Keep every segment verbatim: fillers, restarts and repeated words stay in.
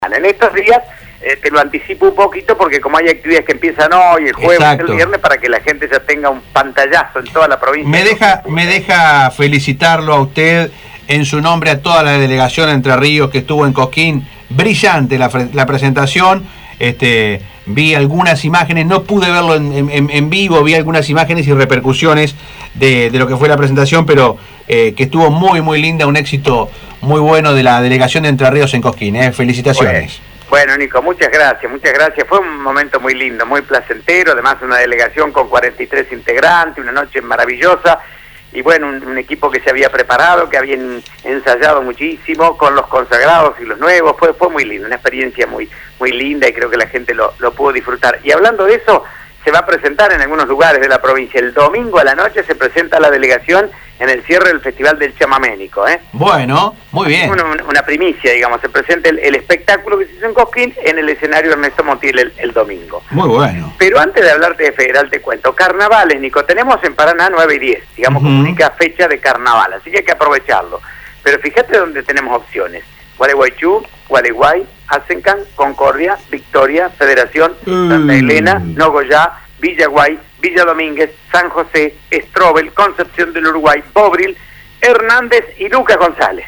En estos días eh, te lo anticipo un poquito porque como hay actividades que empiezan hoy, el jueves, Exacto. el viernes, para que la gente ya tenga un pantallazo en toda la provincia. Me deja, me deja felicitarlo a usted en su nombre, a toda la delegación de Entre Ríos que estuvo en Cosquín. Brillante la, la presentación. Este, vi algunas imágenes, no pude verlo en, en, en vivo, vi algunas imágenes y repercusiones de, de lo que fue la presentación, pero eh, que estuvo muy, muy linda, un éxito muy bueno de la delegación de Entre Ríos en Cosquín. ¿eh? Felicitaciones. Bueno, bueno, Nico, muchas gracias, muchas gracias. Fue un momento muy lindo, muy placentero, además una delegación con cuarenta y tres integrantes, una noche maravillosa. Y bueno, un, un equipo que se había preparado, que habían ensayado muchísimo con los consagrados y los nuevos. Fue fue muy lindo, una experiencia muy muy linda y creo que la gente lo, lo pudo disfrutar. Y hablando de eso, se va a presentar en algunos lugares de la provincia. El domingo a la noche se presenta la delegación en el cierre del Festival del Chamaménico. ¿eh? Bueno, muy bien. Una, una primicia, digamos, se presenta el, el espectáculo que se hizo en Cosquín en el escenario Ernesto Montiel el, el domingo. Muy bueno. Pero antes de hablarte de Federal te cuento, carnavales, Nico, tenemos en Paraná nueve y diez, digamos, Uh-huh. como única fecha de carnaval, así que hay que aprovecharlo. Pero fíjate dónde tenemos opciones: Gualeguaychú, Gualeguay, Asencan, Concordia, Victoria, Federación, Uh. Santa Elena, Nogoyá, Villaguay, Villa Domínguez, San José, Estrobel, Concepción del Uruguay, Bobril, Hernández y Lucas González.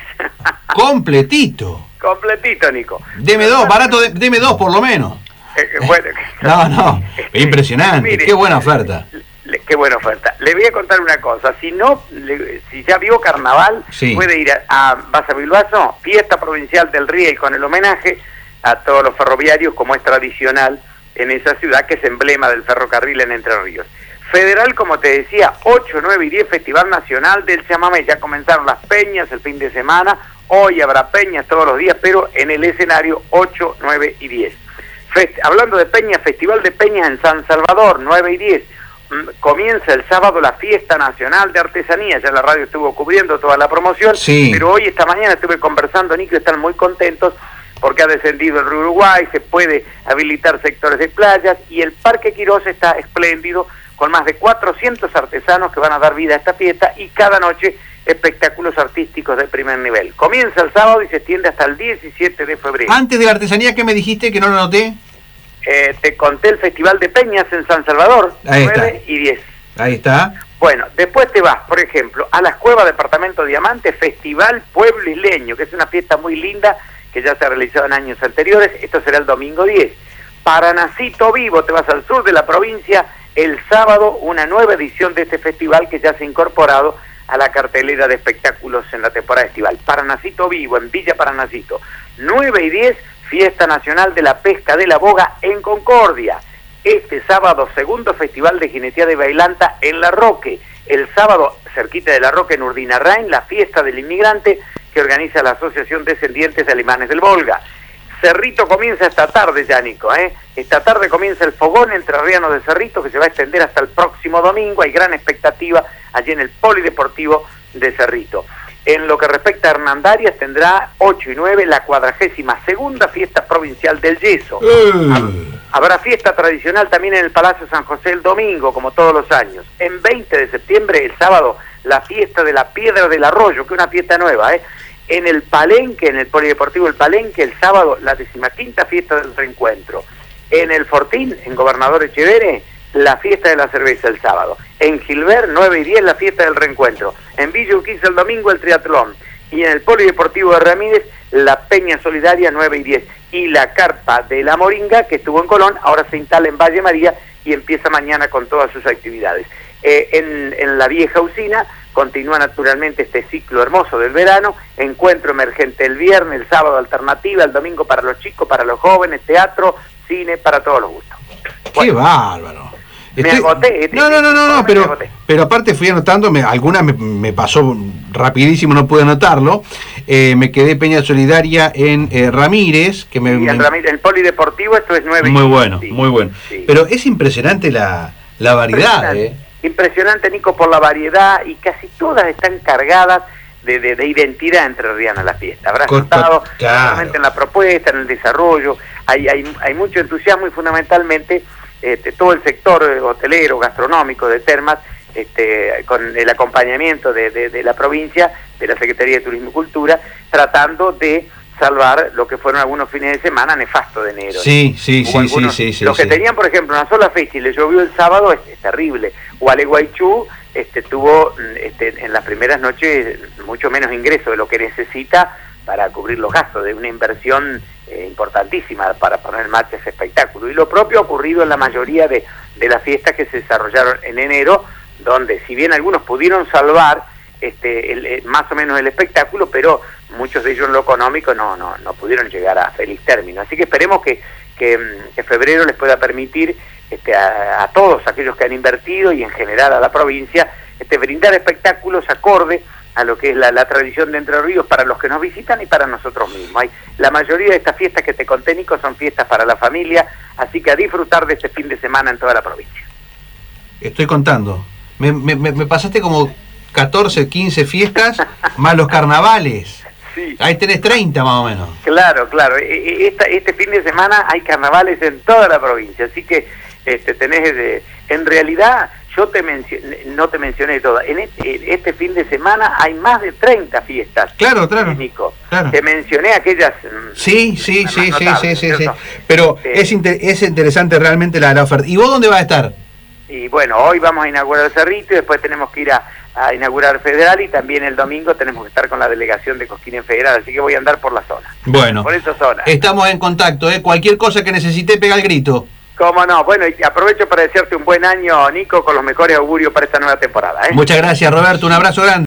Completito. Completito, Nico. Deme dos, barato, de, deme dos por lo menos. Eh, bueno, No, no, impresionante, Mire, qué buena oferta. Le, qué buena oferta. Le voy a contar una cosa, si no, le, si ya vio carnaval, Sí. puede ir a, a Baza Bilbaso, fiesta provincial del Riel, con el homenaje a todos los ferroviarios, como es tradicional en esa ciudad, que es emblema del ferrocarril en Entre Ríos. Federal, como te decía, ocho, nueve y diez, Festival Nacional del Chamamé. Ya comenzaron las peñas el fin de semana, hoy habrá peñas todos los días, pero en el escenario ocho, nueve y diez. Fest Hablando de peñas, Festival de Peñas en San Salvador, nueve y diez. Comienza el sábado la Fiesta Nacional de Artesanía. Ya la radio estuvo cubriendo toda la promoción, Sí. pero hoy, esta mañana, estuve conversando, Nico, están muy contentos porque ha descendido el río Uruguay, se puede habilitar sectores de playas y el Parque Quirós está espléndido, con más de cuatrocientos artesanos que van a dar vida a esta fiesta y cada noche espectáculos artísticos de primer nivel. Comienza el sábado y se extiende hasta el diecisiete de febrero. Antes de la artesanía, ¿qué me dijiste que no lo noté? Eh, te conté el Festival de Peñas en San Salvador, Ahí está. nueve y diez. Ahí está. Bueno, después te vas, por ejemplo, a las Cuevas Departamento Diamante, Festival Pueblo Isleño, que es una fiesta muy linda que ya se ha realizado en años anteriores. Esto será el domingo diez. Paranacito Vivo, te vas al sur de la provincia, el sábado una nueva edición de este festival que ya se ha incorporado a la cartelera de espectáculos en la temporada estival. Paranacito Vivo, en Villa Paranacito. nueve y diez, Fiesta Nacional de la Pesca de la Boga en Concordia. Este sábado, segundo Festival de Jineteada de Bailanta en La Roque. El sábado, cerquita de La Roque, en Urdinarrain, la Fiesta del Inmigrante que organiza la Asociación Descendientes de Alemanes del Volga. Cerrito comienza esta tarde ya, Nico, ¿eh? Esta tarde comienza el fogón entrerriano de Cerrito, que se va a extender hasta el próximo domingo. Hay gran expectativa allí en el Polideportivo de Cerrito. En lo que respecta a Hernandarias, tendrá ocho y nueve la cuadragésima segunda fiesta provincial del yeso. Uh. Habrá fiesta tradicional también en el Palacio San José el domingo, como todos los años. En veinte de septiembre, el sábado, la fiesta de la Piedra del Arroyo, que es una fiesta nueva, ¿eh? En el Palenque, en el Polideportivo El Palenque, el sábado, la decimaquinta fiesta del reencuentro. En el Fortín, en Gobernador Echeverre, la fiesta de la cerveza el sábado. En Gilbert, nueve y diez, la fiesta del reencuentro. En Villa Urquiza el domingo, el triatlón. Y en el Polideportivo de Ramírez, la Peña Solidaria, nueve y diez. Y la Carpa de la Moringa, que estuvo en Colón, ahora se instala en Valle María y empieza mañana con todas sus actividades. Eh, en, en la vieja usina continúa naturalmente este ciclo hermoso del verano: encuentro emergente el viernes, el sábado alternativa, el domingo para los chicos, para los jóvenes, teatro, cine, para todos los gustos. Qué Bueno, bárbaro. me agoté. No, no, no, no, no, me pero, agoté. pero aparte fui anotando, me, algunas me, me pasó rapidísimo, no pude anotarlo. Eh, me quedé Peña Solidaria en eh, Ramírez, que me... Y en me- Ramírez, el Polideportivo, esto es nueve. Muy bueno, sí, muy bueno. sí. Pero es impresionante la, la variedad, Impresionante. ¿eh? Impresionante, Nico, por la variedad, y casi todas están cargadas de, de, de identidad entrerriana la fiesta. Habrá Con- estado claro. solamente en la propuesta, en el desarrollo, hay, hay, hay mucho entusiasmo y fundamentalmente este, todo el sector hotelero, gastronómico de Termas, este, con el acompañamiento de, de, de la provincia, de la Secretaría de Turismo y Cultura, tratando de salvar lo que fueron algunos fines de semana nefastos de enero. Sí, sí, sí, algunos, sí, sí. Los sí, que sí. tenían, por ejemplo, una sola fecha y le llovió el sábado, es, es terrible. Gualeguaychú este, tuvo este, en las primeras noches mucho menos ingreso de lo que necesita para cubrir los gastos de una inversión eh, importantísima para poner en marcha ese espectáculo. Y lo propio ha ocurrido en la mayoría de, de las fiestas que se desarrollaron en enero, donde si bien algunos pudieron salvar este, el, el, más o menos el espectáculo, pero muchos de ellos en lo económico no, no, no pudieron llegar a feliz término. Así que esperemos que, que, que febrero les pueda permitir este, a, a todos aquellos que han invertido y en general a la provincia este, brindar espectáculos acorde a lo que es la, la tradición de Entre Ríos para los que nos visitan y para nosotros mismos. Hay, la mayoría de estas fiestas que te conté, Nico, son fiestas para la familia, así que a disfrutar de este fin de semana en toda la provincia. Estoy contando. Me, me, me pasaste como catorce, quince fiestas, más los carnavales. Sí. Ahí tenés treinta más o menos. Claro, claro. Esta, este fin de semana hay carnavales en toda la provincia, así que este, tenés... De, en realidad... Yo te mencioné, no te mencioné todo. En este, este fin de semana hay más de treinta fiestas. Claro, claro. Nico. Claro. Te mencioné aquellas. Sí, sí, sí, sí, sí, sí, sí. ¿Cierto? Pero este, es, inter es interesante realmente la, la oferta. ¿Y vos dónde vas a estar? Y bueno, hoy vamos a inaugurar el Cerrito y después tenemos que ir a, a inaugurar Federal y también el domingo tenemos que estar con la delegación de Cosquín en Federal. Así que voy a andar por la zona. Bueno. Por esa zona. Estamos en contacto, ¿eh? Cualquier cosa que necesite, pega el grito. Cómo no, bueno, y aprovecho para desearte un buen año, Nico, con los mejores augurios para esta nueva temporada, ¿eh? Muchas gracias, Roberto, un abrazo grande.